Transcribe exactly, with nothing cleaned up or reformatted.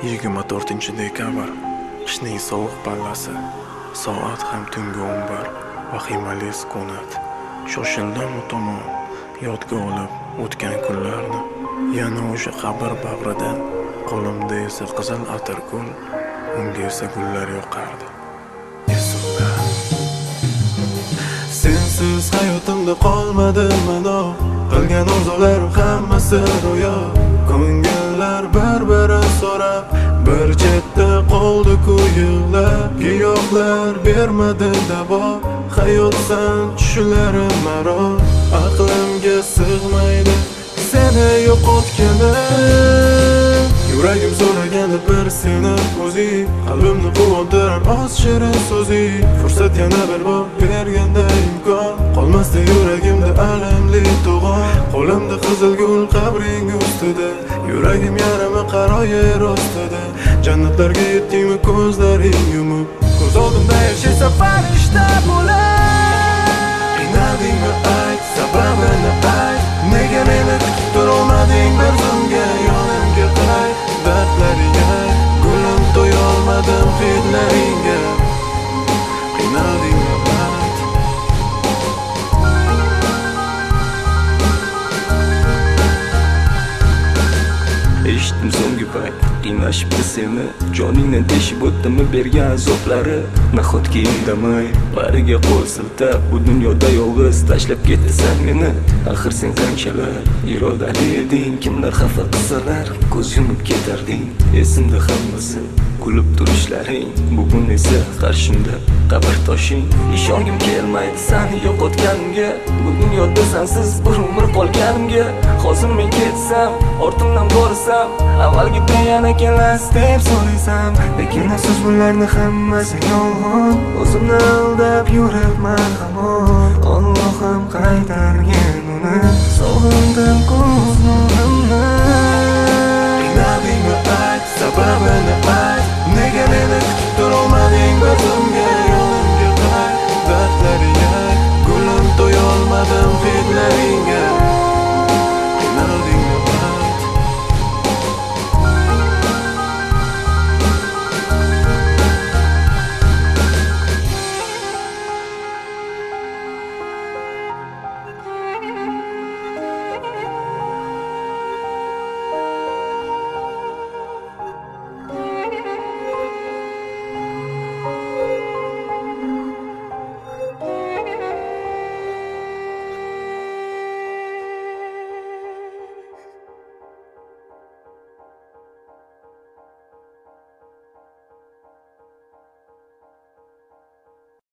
yigirma to'rtinchi dekabr, qishning sovuq pallasi, soat ham tungi o'n bir, vahimali sukunat. Shoshildim u tomon, yodga olib o'tgan kunlarni. Yana o'sha qabr bag'ridan, qo'limda esa qizil atirgul, unga esa gullar yoqardi. Esimda sensiz hayotimda qolmadi mano, qilgan orzularim hammasi ro'yo. Ko'ngillar bir-birini so'rab, bir chetda qoldi-ku yig'lab. Giyohlar bermadi davo, hayotsan tushlarim maro. Aqlimga sig'maydi seni yo'qotganim. Yuragim so'raganda bir seni o'zing, qalbimni quvontirar oz shirin so'zing. Fursat yana bir bor berganda imkon, qolmasdi yuragimda alamli to'g'on. Qo'limda qizil gul qabring ustida, yuragim yarimi qaro yer ostida. Jannatlarga yetdingmi ko'zlaring yumib, ko'z oldimda yashaysa farishta bo'lib. Qiynadingmi ayt, sababini ayt, nega meni kutib turolmading bir zumga yonimga qayt. Dardlaringga gulim to'yolmadim hidlaringga. Qiynadingmi ayt. Eshitdim so'nggi payt qiynashibdi seni, joningni teshib o'tdimi bergan azoblari. Nahotki indamay bariga qo'l siltab, bu dunyoda yolg'iz tashlab ketasan meni. Axir sen qanchalar irodali eding, kimlar xafa qilsalar ko'z yumib ketarding. Esimda hammasi kulib turishlaring, bugun esa qarshimda qabr toshing. Ishongim kelmaydi seni yo'qotganimga, bu dunyoda sensiz bir umr qolganimga. Hozir men ketsam, ortimdan borsam, avvalgidek yana kelasiz deb so'raysam, lekin afsus bularni hammasi yolg'on. O'zimni aldab yuribman hamon. Allohim qaytargin uni, sog'indim ko'z nurimni. Qiynadingmi ayt, sababini ayt, nega meni kutib turolmading bir zumga yonimga qayt. Dardlaringga gulim to'yolmadim hidlaringga.